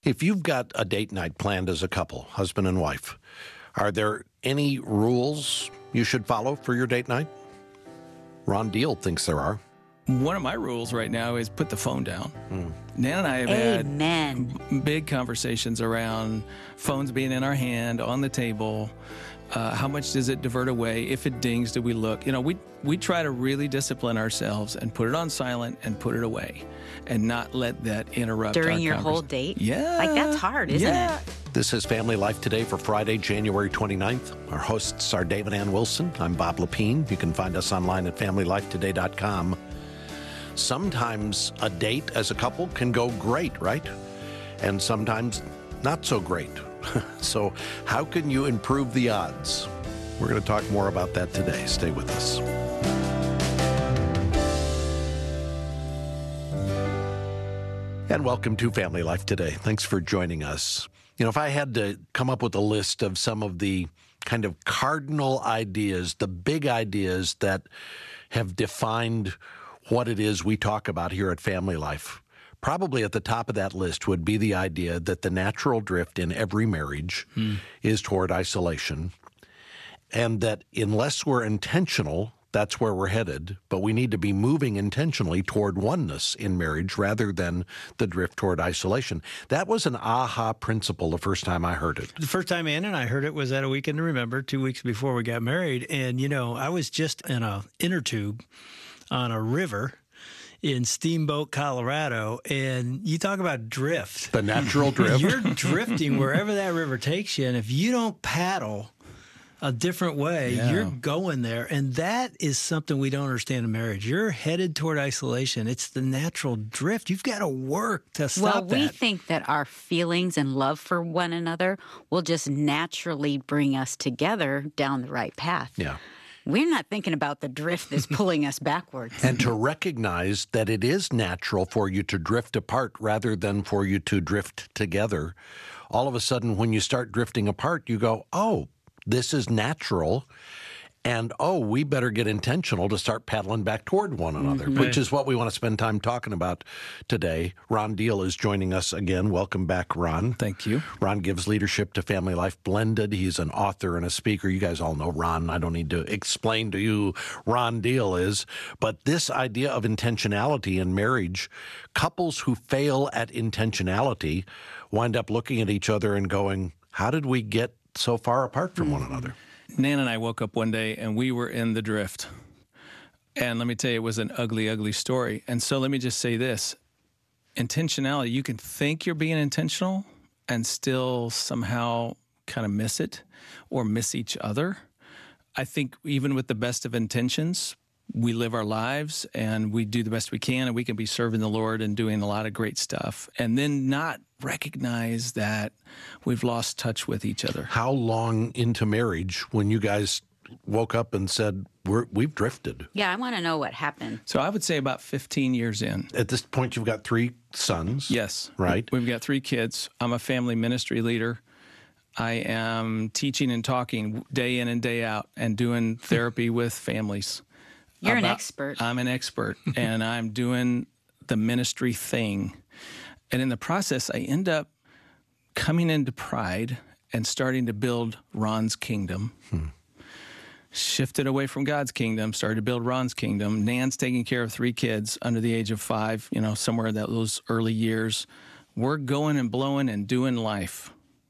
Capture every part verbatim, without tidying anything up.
If you've got a date night planned as a couple, husband and wife, are there any rules you should follow for your date night? Ron Deal thinks there are. One of my rules right now is put the phone down. Mm. Nan and I have Amen. had big conversations around phones being in our hand, on the table. Uh, how much does it divert away? If it dings, do we look? You know, we we try to really discipline ourselves and put it on silent and put it away and not let that interrupt During our your convers- whole date? Yeah. Like, that's hard, isn't yeah. it? This is Family Life Today for Friday, January twenty-ninth. Our hosts are David Ann Wilson. I'm Bob Lepine. You can find us online at family life today dot com. Sometimes a date as a couple can go great, right? And sometimes not so great. So how can you improve the odds? We're going to talk more about that today. Stay with us. And welcome to Family Life Today. Thanks for joining us. You know, if I had to come up with a list of some of the kind of cardinal ideas, the big ideas that have defined what it is we talk about here at Family Life, probably at the top of that list would be the idea that the natural drift in every marriage hmm. is toward isolation, and that unless we're intentional, that's where we're headed, but we need to be moving intentionally toward oneness in marriage rather than the drift toward isolation. That was an aha principle the first time I heard it. The first time Ann and I heard it was at a Weekend to Remember, two weeks before we got married. And, you know, I was just in a inner tube on a river in Steamboat, Colorado, and you talk about drift. The natural drift. You're drifting wherever that river takes you, and if you don't paddle a different way, yeah. you're going there. And that is something we don't understand in marriage. You're headed toward isolation. It's the natural drift. You've got to work to stop well, that. Well, we think that our feelings and love for one another will just naturally bring us together down the right path. Yeah. We're not thinking about the drift that's pulling us backwards. And to recognize that it is natural for you to drift apart rather than for you to drift together. All of a sudden, when you start drifting apart, you go, oh, this is natural, and oh, we better get intentional to start paddling back toward one another, mm-hmm. which is what we want to spend time talking about today. Ron Deal is joining us again. Welcome back, Ron. Thank you. Ron gives leadership to Family Life Blended. He's an author and a speaker. You guys all know Ron. I don't need to explain to you who Ron Deal is. But this idea of intentionality in marriage, couples who fail at intentionality wind up looking at each other and going, how did we get so far apart from one another? Nan and I woke up one day and we were in the drift. And let me tell you, it was an ugly, ugly story. And so let me just say this. Intentionality, you can think you're being intentional and still somehow kind of miss it or miss each other. I think even with the best of intentions, we live our lives and we do the best we can, and we can be serving the Lord and doing a lot of great stuff, and then not recognize that we've lost touch with each other. How long into marriage when you guys woke up and said, We're, we've drifted? Yeah, I want to know what happened. So I would say about fifteen years in. At this point, you've got three sons. Yes. Right. We've got three kids. I'm a family ministry leader. I am teaching and talking day in and day out and doing therapy with families. You're about, an expert. I'm an expert, and I'm doing the ministry thing. And in the process, I end up coming into pride and starting to build Ron's kingdom. Hmm. Shifted away from God's kingdom, started to build Ron's kingdom. Nan's taking care of three kids under the age of five, you know, somewhere in that, those early years. We're going and blowing and doing life.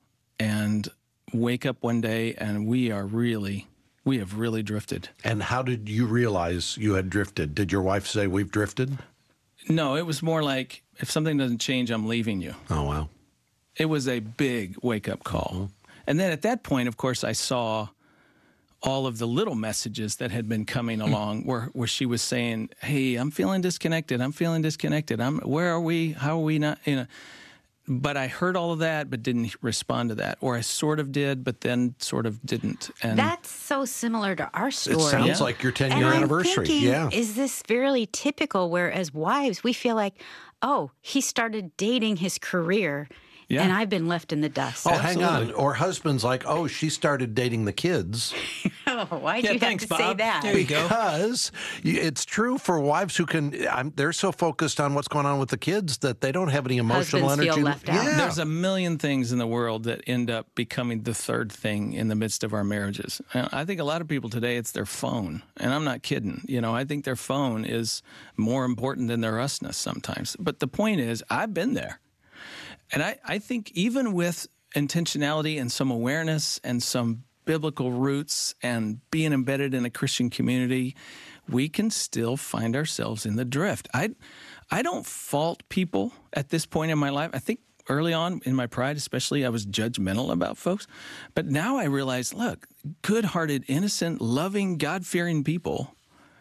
And wake up one day, and we are really... We have really drifted. And how did you realize you had drifted? Did your wife say, we've drifted? No, it was more like, if something doesn't change, I'm leaving you. Oh, wow. It was a big wake-up call. Mm-hmm. And then at that point, of course, I saw all of the little messages that had been coming along where, where she was saying, hey, I'm feeling disconnected. I'm feeling disconnected. I'm, where are we? How are we not? You know. But I heard all of that, but didn't respond to that. Or I sort of did, but then sort of didn't. And that's so similar to our story. It sounds yeah. like your ten-year anniversary. Thinking, yeah. Is this fairly typical where as wives, we feel like, oh, he started dating his career Yeah. And I've been left in the dust. Oh, hang on. Absolutely. Or husbands like, oh, she started dating the kids. Oh, why'd Yeah, you thanks, have to say Bob. that? There you go. Because you- it's true for wives who can, I'm, they're so focused on what's going on with the kids that they don't have any emotional Husbands feel energy. left out. Yeah. There's a million things in the world that end up becoming the third thing in the midst of our marriages. And I think a lot of people today, it's their phone. And I'm not kidding. You know, I think their phone is more important than their usness sometimes. But the point is, I've been there. And I, I think even with intentionality and some awareness and some biblical roots and being embedded in a Christian community, we can still find ourselves in the drift. I, I don't fault people at this point in my life. I think early on in my pride, especially, I was judgmental about folks. But now I realize, look, good-hearted, innocent, loving, God-fearing people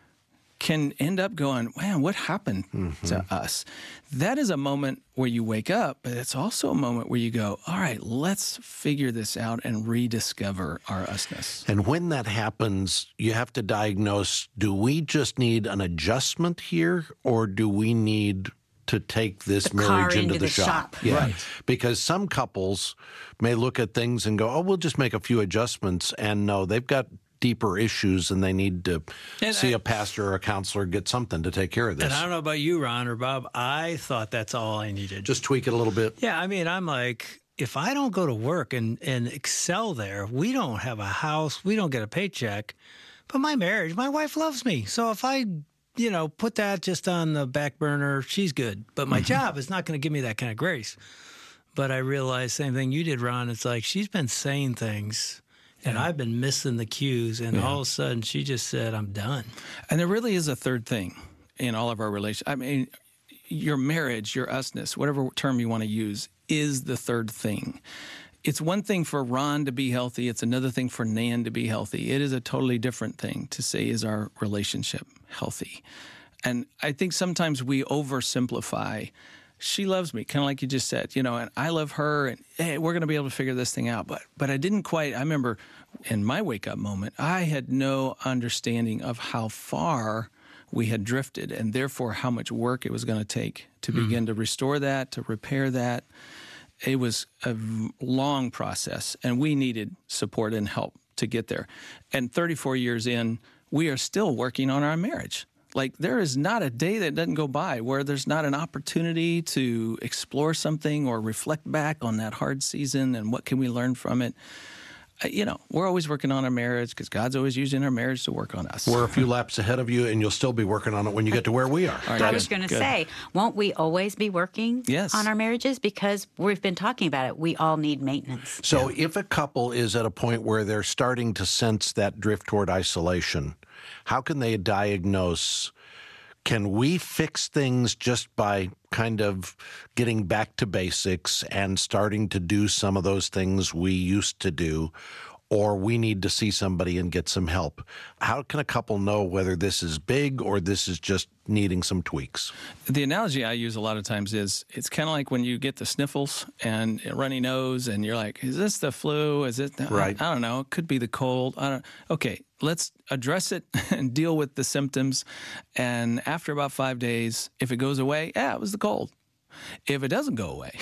can end up going, man, what happened mm-hmm. to us? That is a moment where you wake up, but it's also a moment where you go, all right, let's figure this out and rediscover our usness. And when that happens, you have to diagnose, do we just need an adjustment here, or do we need to take this The marriage car into, into the, the shop? shop. Yeah. Right. Because some couples may look at things and go, oh, we'll just make a few adjustments. And no, they've got deeper issues and they need to And see I- a pastor or a counselor, get something to take care of this. And I don't know about you, Ron or Bob. I thought that's all I needed. Just tweak it a little bit. Yeah, I mean, I'm like, if I don't go to work and, and excel there, we don't have a house, we don't get a paycheck. But my marriage, my wife loves me. So if I, you know, put that just on the back burner, she's good. But my job is not going to give me that kind of grace. But I realized, same thing you did, Ron. It's like she's been saying things and I've been missing the cues. And all of a sudden she just said, I'm done. And there really is a third thing in all of our relations. I mean, your marriage, your usness, whatever term you want to use, is the third thing. It's one thing for Ron to be healthy. It's another thing for Nan to be healthy. It is a totally different thing to say, is our relationship healthy? And I think sometimes we oversimplify. She loves me, kind of like you just said, you know, and I love her, and hey, we're going to be able to figure this thing out. But but I didn't quite, I remember in my wake-up moment, I had no understanding of how far we had drifted and therefore how much work it was going to take to mm-hmm. begin to restore that, to repair that. It was a long process, and we needed support and help to get there. And thirty-four years in, we are still working on our marriage. Like, there is not a day that doesn't go by where there's not an opportunity to explore something or reflect back on that hard season and what can we learn from it. Uh, you know, we're always working on our marriage because God's always using our marriage to work on us. We're a few laps ahead of you, and you'll still be working on it when you get to where we are. All right, I good, was going to good. say, won't we always be working Yes. on our marriages? Because we've been talking about it. We all need maintenance. So if a couple is at a point where they're starting to sense that drift toward isolation, how can they diagnose? Can we fix things just by kind of getting back to basics and starting to do some of those things we used to do, or we need to see somebody and get some help? How can a couple know whether this is big or this is just needing some tweaks? The analogy I use a lot of times is it's kind of like when you get the sniffles and a runny nose and you're like, is this the flu? Is it? The, Right. I, I don't know. It could be the cold. I don't. Okay, let's address it and deal with the symptoms. And after about five days, if it goes away, yeah, it was the cold. If it doesn't go away,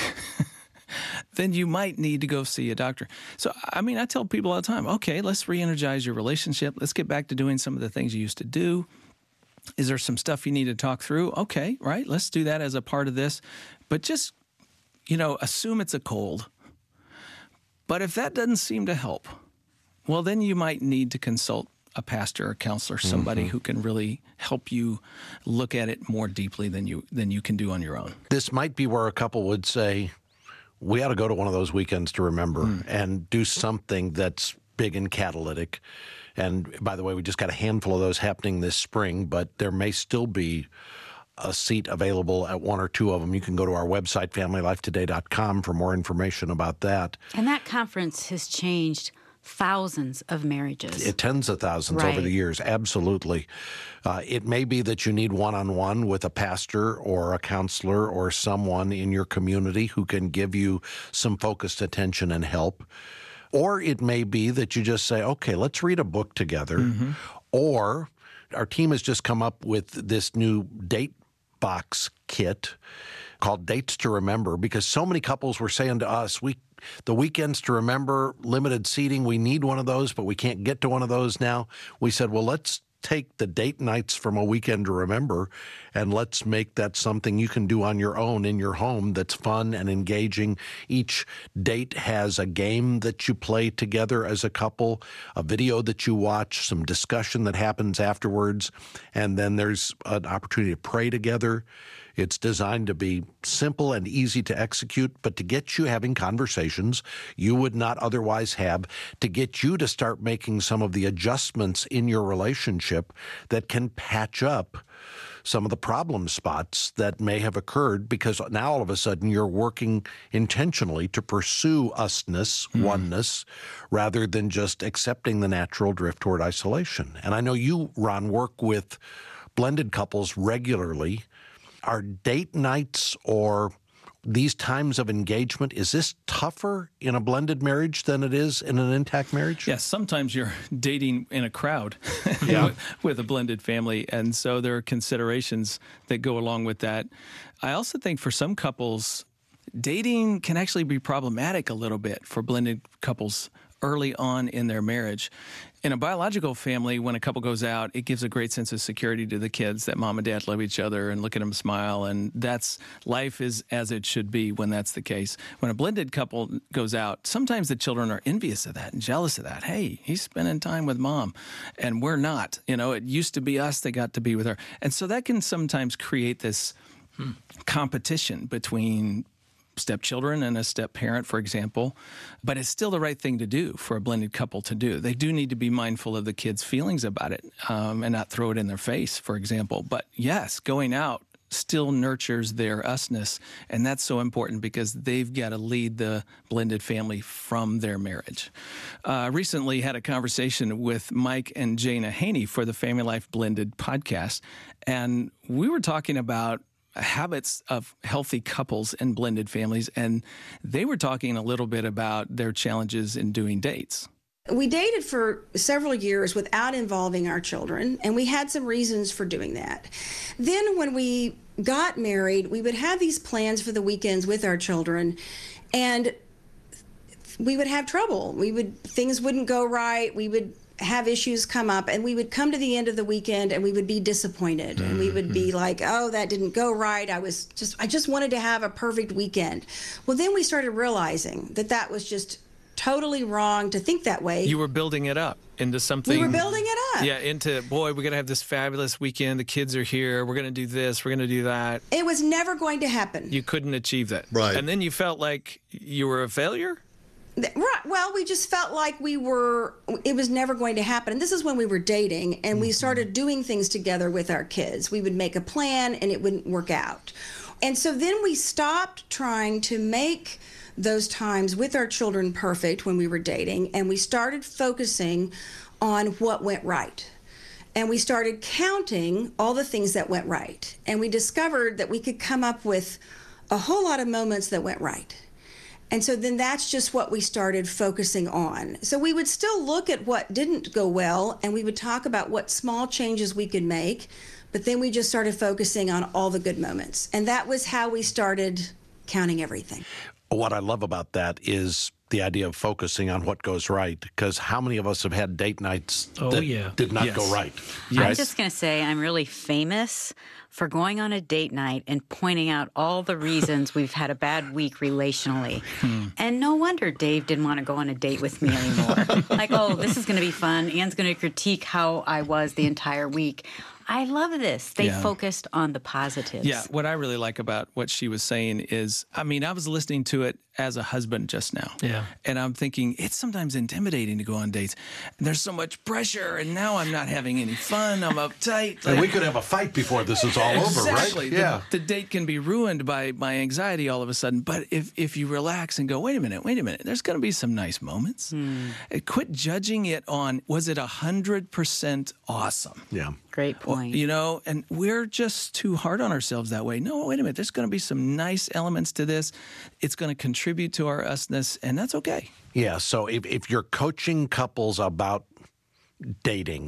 then you might need to go see a doctor. So, I mean, I tell people all the time, okay, let's re-energize your relationship. Let's get back to doing some of the things you used to do. Is there some stuff you need to talk through? Okay, right, let's do that as a part of this. But just, you know, assume it's a cold. But if that doesn't seem to help, well, then you might need to consult a pastor or counselor, somebody mm-hmm. who can really help you look at it more deeply than you than you can do on your own. This might be where a couple would say, we ought to go to one of those weekends to remember mm. and do something that's big and catalytic. And by the way, we just got a handful of those happening this spring, but there may still be a seat available at one or two of them. You can go to our website, family life today dot com, for more information about that. And that conference has changed thousands of marriages. It, tens of thousands Right. over the years, absolutely. Uh, it may be that you need one-on-one with a pastor or a counselor or someone in your community who can give you some focused attention and help. Or it may be that you just say, okay, let's read a book together. Mm-hmm. Or our team has just come up with this new date box kit called Dates to Remember, because so many couples were saying to us, we the weekends to remember, limited seating, we need one of those, but we can't get to one of those now. We said, well, let's take the date nights from a weekend to remember and let's make that something you can do on your own in your home that's fun and engaging. Each date has a game that you play together as a couple, a video that you watch, some discussion that happens afterwards, and then there's an opportunity to pray together. It's designed to be simple and easy to execute, but to get you having conversations you would not otherwise have, to get you to start making some of the adjustments in your relationship that can patch up some of the problem spots that may have occurred, because now all of a sudden you're working intentionally to pursue usness, mm. oneness, rather than just accepting the natural drift toward isolation. And I know you, Ron, work with blended couples regularly. Are date nights or these times of engagement, is this tougher in a blended marriage than it is in an intact marriage? Yes, sometimes you're dating in a crowd yeah. with, with a blended family, and so there are considerations that go along with that. I also think for some couples, dating can actually be problematic a little bit for blended couples early on in their marriage. In a biological family, when a couple goes out, it gives a great sense of security to the kids that mom and dad love each other and look at them smile. And that's life is as it should be when that's the case. When a blended couple goes out, sometimes the children are envious of that and jealous of that. Hey, he's spending time with mom and we're not. You know, it used to be us that got to be with her. And so that can sometimes create this hmm. competition between stepchildren and a step parent, for example, but it's still the right thing to do for a blended couple to do. They do need to be mindful of the kids' feelings about it um, and not throw it in their face, for example. But yes, going out still nurtures their usness, and that's so important because they've got to lead the blended family from their marriage. Uh, recently had a conversation with Mike and Jana Haney for the Family Life Blended podcast, and we were talking about habits of healthy couples and blended families, and they were talking a little bit about their challenges in doing dates. We dated for several years without involving our children, and we had some reasons for doing that. Then when we got married, we would have these plans for the weekends with our children, and we would have trouble. We would things wouldn't go right. We would have issues come up, and we would come to the end of the weekend and we would be disappointed, mm-hmm. and we would be like, oh, that didn't go right. I was just, I just wanted to have a perfect weekend. Well, then we started realizing that that was just totally wrong to think that way. You were building it up into something. We were building it up. Yeah, into, boy, we're going to have this fabulous weekend. The kids are here. We're going to do this. We're going to do that. It was never going to happen. You couldn't achieve that. Right. And then you felt like you were a failure? Right. Well, we just felt like we were, it was never going to happen. And this is when we were dating, and mm-hmm. we started doing things together with our kids. We would make a plan and it wouldn't work out. And so then we stopped trying to make those times with our children perfect when we were dating, and we started focusing on what went right. And we started counting all the things that went right. And we discovered that we could come up with a whole lot of moments that went right. And so then that's just what we started focusing on. So we would still look at what didn't go well, and we would talk about what small changes we could make, but then we just started focusing on all the good moments. And that was how we started counting everything. What I love about that is the idea of focusing on what goes right, because how many of us have had date nights oh, that yeah. did not yes. go right? I'm right? just going to say I'm really famous for going on a date night and pointing out all the reasons we've had a bad week relationally. Hmm. And no wonder Dave didn't want to go on a date with me anymore. Like, oh, this is going to be fun. Anne's going to critique how I was the entire week. I love this. They yeah. focused on the positives. Yeah, what I really like about what she was saying is, I mean, I was listening to it as a husband just now. Yeah. And I'm thinking, it's sometimes intimidating to go on dates. And there's so much pressure, and now I'm not having any fun. I'm uptight. And we could have a fight before this is all exactly. over, right? The, Yeah. the date can be ruined by my anxiety all of a sudden. But if, if you relax and go, wait a minute, wait a minute, there's going to be some nice moments. Hmm. Quit judging it on, was it one hundred percent awesome? Yeah. Great point. Well, you know, and we're just too hard on ourselves that way. No, wait a minute. There's going to be some nice elements to this. It's going to contribute to our usness, and that's okay. Yeah. So if, if you're coaching couples about dating,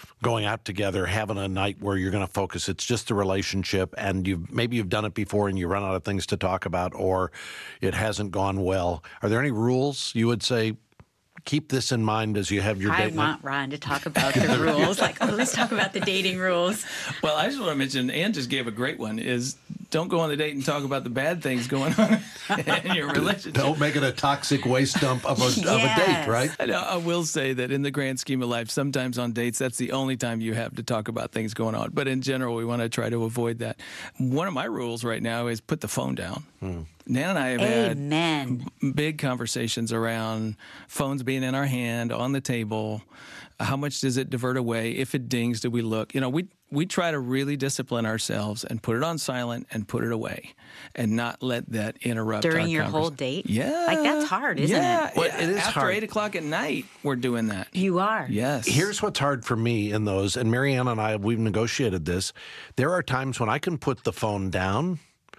going out together, having a night where you're going to focus. It's just the relationship, and you've maybe you've done it before and you run out of things to talk about, or it hasn't gone well. Are there any rules you would say, keep this in mind as you have your I date night? want Ron to talk about the rules. Like, oh, let's talk about the dating rules. Well, I just want to mention, Ann just gave a great one, is don't go on the date and talk about the bad things going on in your relationship. Don't make it a toxic waste dump of a, Yes. of a date, right? I, know, I will say that in the grand scheme of life, sometimes on dates, that's the only time you have to talk about things going on. But in general, we want to try to avoid that. One of my rules right now is put the phone down. Hmm. Nan and I have Amen. had big conversations around phones being in our hand, on the table. How much does it divert away? If it dings, do we look? You know, we we try to really discipline ourselves and put it on silent and put it away and not let that interrupt During our your convers- whole date? Yeah. Like, that's hard, isn't yeah. it? Well, it is After hard. eight o'clock at night, we're doing that. You are. Yes. Here's what's hard for me in those, and Marianne and I, we've negotiated this. There are times when I can put the phone down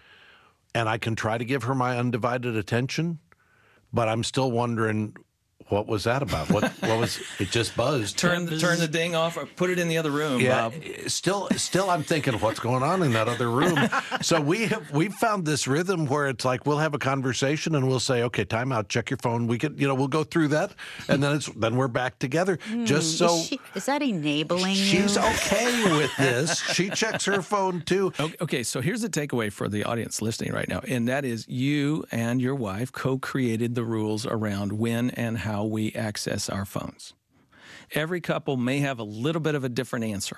and I can try to give her my undivided attention, but I'm still wondering, what was that about? What what was it? Just buzzed. Turn the, turn the ding off or put it in the other room, Yeah, Bob. still, still, I'm thinking, what's going on in that other room? So we have we've found this rhythm where it's like we'll have a conversation and we'll say, okay, time out, check your phone. We could, you know, we'll go through that, and then it's then we're back together. Just so Is, she, is that enabling she's you? okay with this. She checks her phone too. Okay, okay, so here's the takeaway for the audience listening right now, and that is you and your wife co-created the rules around when and how we access our phones. Every couple may have a little bit of a different answer.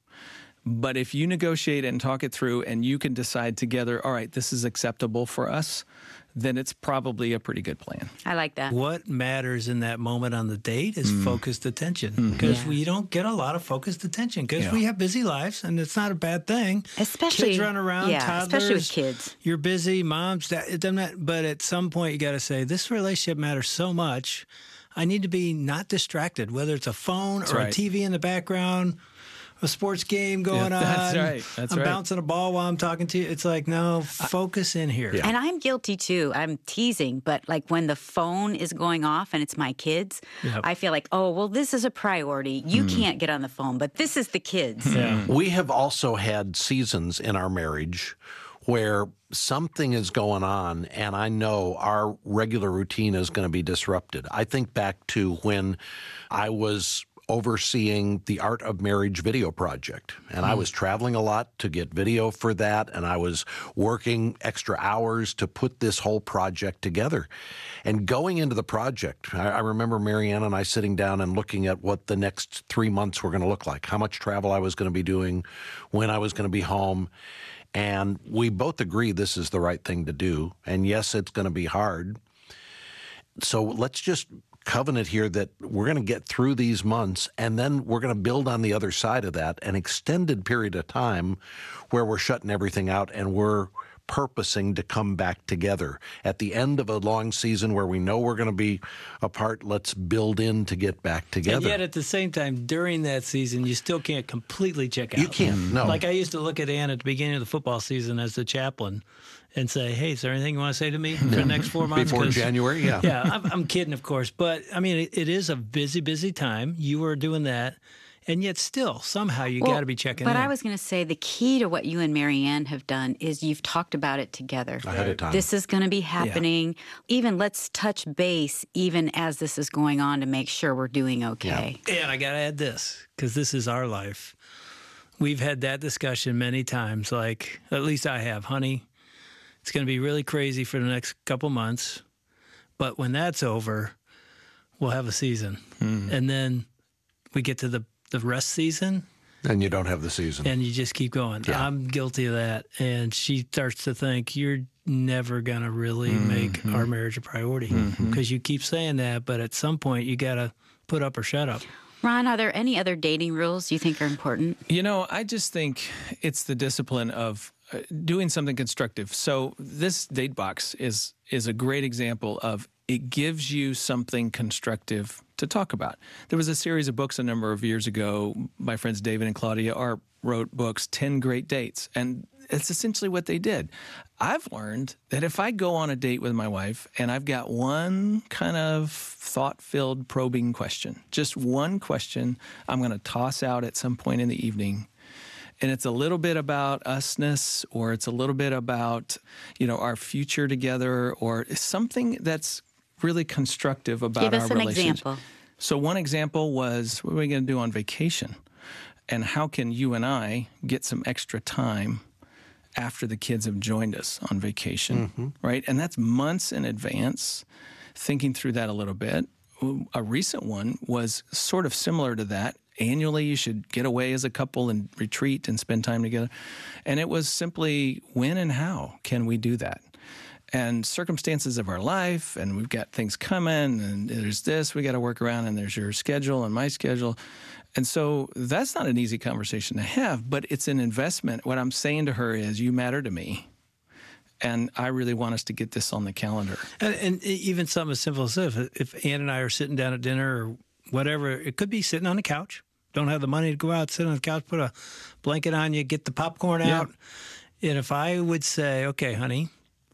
But if you negotiate and talk it through and you can decide together, all right, this is acceptable for us, then it's probably a pretty good plan. I like that. What matters in that moment on the date is focused attention, because Yeah. we don't get a lot of focused attention because Yeah. we have busy lives, and it's not a bad thing. Especially- kids run around, yeah, toddlers, especially with kids. You're busy, moms. That it doesn't matter, but at some point you got to say this relationship matters so much. I need to be not distracted, whether it's a phone or right. a T V in the background, a sports game going Yeah, on. that's right, that's I'm right. bouncing a ball while I'm talking to you. It's like, no, focus in here. Yeah. And I'm guilty too. I'm teasing, but like when the phone is going off and it's my kids, Yep. I feel like, oh, well, this is a priority. You can't get on the phone, but this is the kids. Yeah. We have also had seasons in our marriage where something is going on and I know our regular routine is going to be disrupted. I think back to when I was overseeing the Art of Marriage video project. And I was traveling a lot to get video for that, and I was working extra hours to put this whole project together. And going into the project, I, I remember Marianne and I sitting down and looking at what the next three months were going to look like, how much travel I was going to be doing, when I was going to be home. And we both agree this is the right thing to do. And yes, it's going to be hard. So let's just covenant here that we're going to get through these months, and then we're going to build on the other side of that an extended period of time where we're shutting everything out and we're purposing to come back together. At the end of a long season where we know we're going to be apart, let's build in to get back together. And yet at the same time, during that season, you still can't completely check out. You can't, no. Like I used to look at Ann at the beginning of the football season as the chaplain and say, hey, is there anything you want to say to me for the next four months? Before 'Cause- January, yeah. Yeah, I'm, I'm kidding, of course. But, I mean, it, it is a busy, busy time. You were doing that. And yet still, somehow, you Well, got to be checking But in. I was going to say the key to what you and Marianne have done is you've talked about it together. Ahead of time. This is going to be happening. Even let's touch base even as this is going on to make sure we're doing okay. And I got to add this, because this is our life. We've had that discussion many times. Like, at least I have. Honey, it's going to be really crazy for the next couple months. But when that's over, we'll have a season. And then we get to the, the rest season, And you don't have the season. and you just keep going. Yeah. I'm guilty of that. And she starts to think, you're never going to really make our marriage a priority, because you keep saying that. But at some point, you got to put up or shut up. Ron, are there any other dating rules you think are important? You know, I just think it's the discipline of uh, doing something constructive. So this date box is is a great example of it gives you something constructive to talk about. There was a series of books a number of years ago. My friends David and Claudia Arp wrote books, ten Great Dates. And it's essentially what they did. I've learned that if I go on a date with my wife and I've got one kind of thought-filled probing question, just one question I'm going to toss out at some point in the evening, and it's a little bit about usness, or it's a little bit about, you know, our future together, or something that's really constructive about Give our us an relationship. example. So one example was, what are we going to do on vacation? And how can you and I get some extra time after the kids have joined us on vacation, mm-hmm. right? And that's months in advance, thinking through that a little bit. A recent one was sort of similar to that. Annually, you should get away as a couple and retreat and spend time together. And it was simply, when and how can we do that? And circumstances of our life, and we've got things coming, and there's this we got to work around, and there's your schedule and my schedule. And so that's not an easy conversation to have, but it's an investment. What I'm saying to her is, you matter to me, and I really want us to get this on the calendar. And, and even something as simple as this, if Ann and I are sitting down at dinner or whatever, it could be sitting on the couch. Don't have the money to go out, sit on the couch, put a blanket on you, get the popcorn out. Yeah. And if I would say, okay, honey,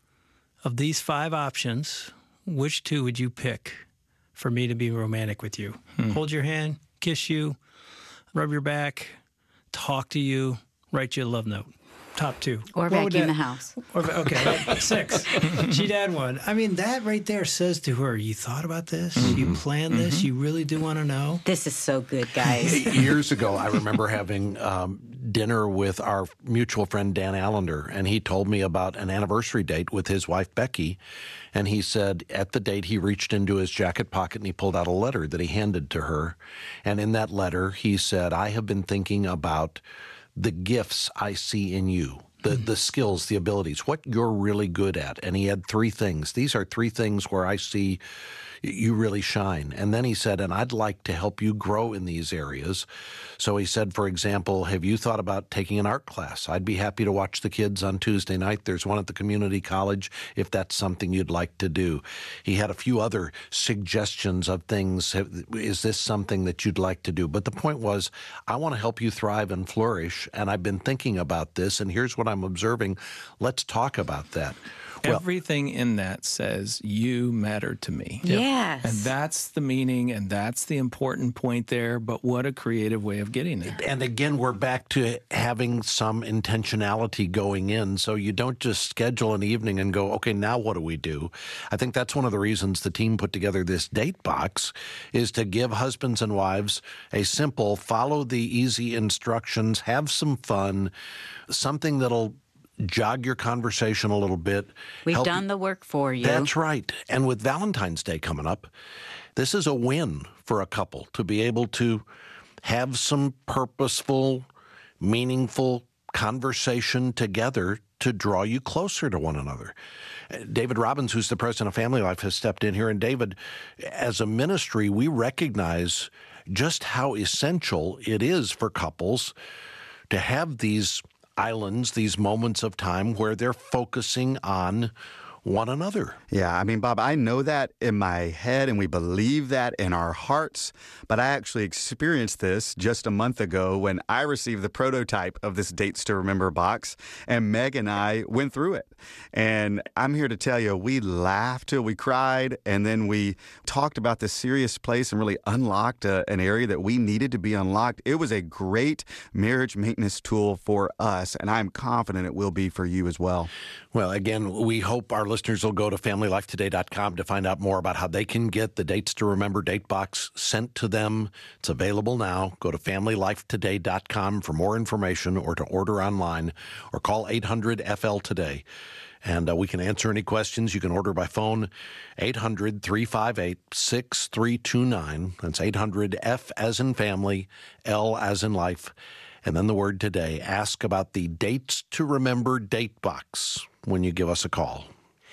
of these five options, which two would you pick for me to be romantic with you? Hmm. Hold your hand, kiss you, rub your back, talk to you, write you a love note. Top two. Or What vacuum that, the house. Or, okay, six. She'd add one. I mean, that right there says to her, you thought about this? Mm-hmm. You planned this? Mm-hmm. You really do want to know? This is so good, guys. Years ago, I remember having um, dinner with our mutual friend, Dan Allender, and he told me about an anniversary date with his wife, Becky. And he said at the date, he reached into his jacket pocket and he pulled out a letter that he handed to her. And in that letter, he said, I have been thinking about the gifts I see in you, the, the skills, the abilities, what you're really good at. And he had three things. These are three things where I see you really shine. And then he said, and I'd like to help you grow in these areas. So he said, for example, have you thought about taking an art class? I'd be happy to watch the kids on Tuesday night. There's one at the community college if that's something you'd like to do. He had a few other suggestions of things. Is this something that you'd like to do? But the point was, I want to help you thrive and flourish. And I've been thinking about this, and here's what I'm observing. Let's talk about that. Well, everything in that says, you matter to me. Yes. And that's the meaning, and that's the important point there, but what a creative way of getting it. And again, we're back to having some intentionality going in, so you don't just schedule an evening and go, okay, now what do we do? I think that's one of the reasons the team put together this date box, is to give husbands and wives a simple, follow the easy instructions, have some fun, something that'll jog your conversation a little bit. We've done you. the work for you. That's right. And with Valentine's Day coming up, this is a win for a couple to be able to have some purposeful, meaningful conversation together to draw you closer to one another. David Robbins, who's the president of Family Life, has stepped in here. And David, as a ministry, we recognize just how essential it is for couples to have these islands, these moments of time where they're focusing on one another. Yeah, I mean, Bob, I know that in my head, and we believe that in our hearts, but I actually experienced this just a month ago when I received the prototype of this Dates to Remember box, and Meg and I went through it. And I'm here to tell you, we laughed till we cried, and then we talked about this serious place and really unlocked a, an area that we needed to be unlocked. It was a great marriage maintenance tool for us, and I'm confident it will be for you as well. Well, again, we hope our listeners will go to family life today dot com to find out more about how they can get the Dates to Remember date box sent to them. It's available now. Go to family life today dot com for more information, or to order online, or call eight hundred F L today. And uh, we can answer any questions. You can order by phone, eight hundred, three five eight, six three two nine. That's eight hundred F as in family, L as in life. And then the word today. Ask about the Dates to Remember date box when you give us a call.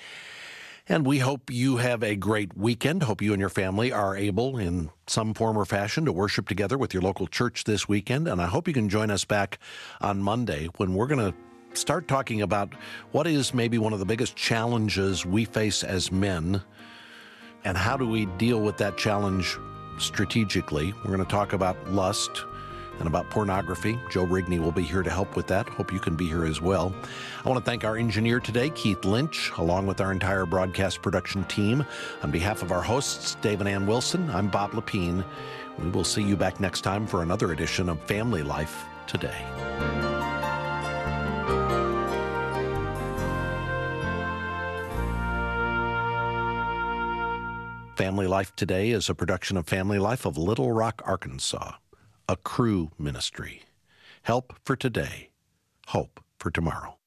And we hope you have a great weekend. Hope you and your family are able, in some form or fashion, to worship together with your local church this weekend. And I hope you can join us back on Monday when we're going to start talking about what is maybe one of the biggest challenges we face as men, and how do we deal with that challenge strategically. We're going to talk about lust, and about pornography. Joe Rigney will be here to help with that. Hope you can be here as well. I want to thank our engineer today, Keith Lynch, along with our entire broadcast production team. On behalf of our hosts, Dave and Ann Wilson, I'm Bob Lepine. We will see you back next time for another edition of Family Life Today. Family Life Today is a production of Family Life of Little Rock, Arkansas, a Cru ministry. Help for today, hope for tomorrow.